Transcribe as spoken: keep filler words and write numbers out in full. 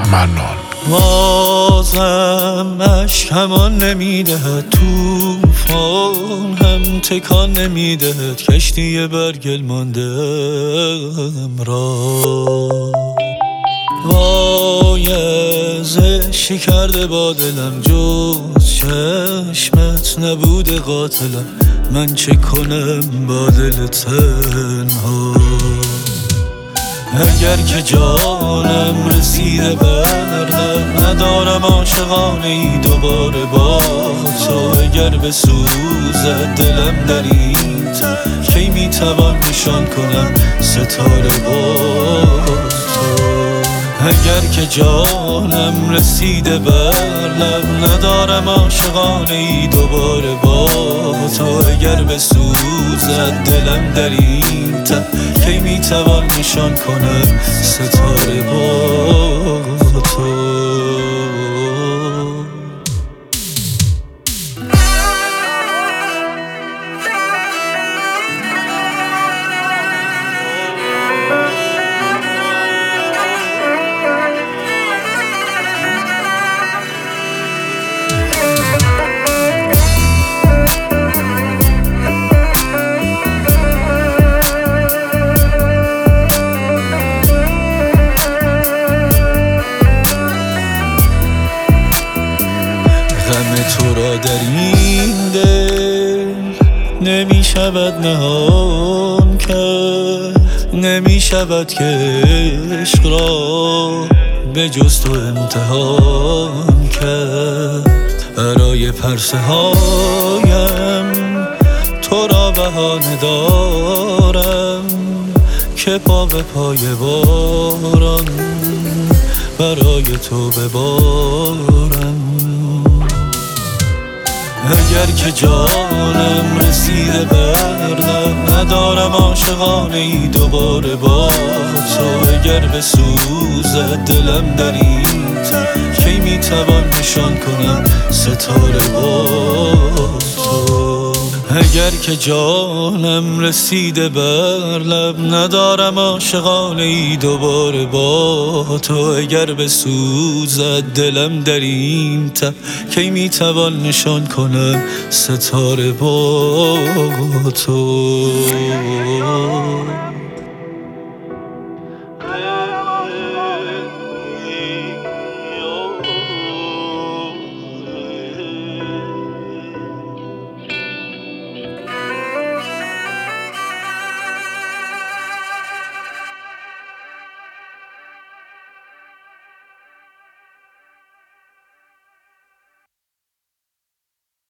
منان. بازم اشکمان نمیدهد، توفان هم تکان نمیدهد، کشتی برگل ماندم را. وای زشی کرده با دلم، جز چشمت نبوده قاتلم، من چه کنم با دل تنها. اگر که جانم رسیده بر لب، ندارم عاشقانه ای دوباره با تو. اگر بسوزد دلم در این تب، کی میتوان نشان کنم ستاره با تو. اگر که جانم رسیده بر لب، ندارم عاشقانه ای دوباره با تو. اگر بسوزد دلم در این تب، کی میتوان نشان کنم ستاره با تو. غم تو را در این دل نمی شود نهان کرد، نمی شود که عشق را به جز تو امتحان کرد. برای پرسه هایم تو را بهانه دارم، که پا به پای باران برای تو ببارم. اگر که جانم رسیده بر لب، ندارم عاشقانه ای دوباره با تو. اگر بسوزد دلم در این تب، کی میتوان نشان کنم ستاره با تو. اگر که جانم رسیده بر لب، ندارم عاشقانه ای دوباره با تو. اگر بسوزد دلم در این تب، کی میتوان نشان کنم ستاره با تو.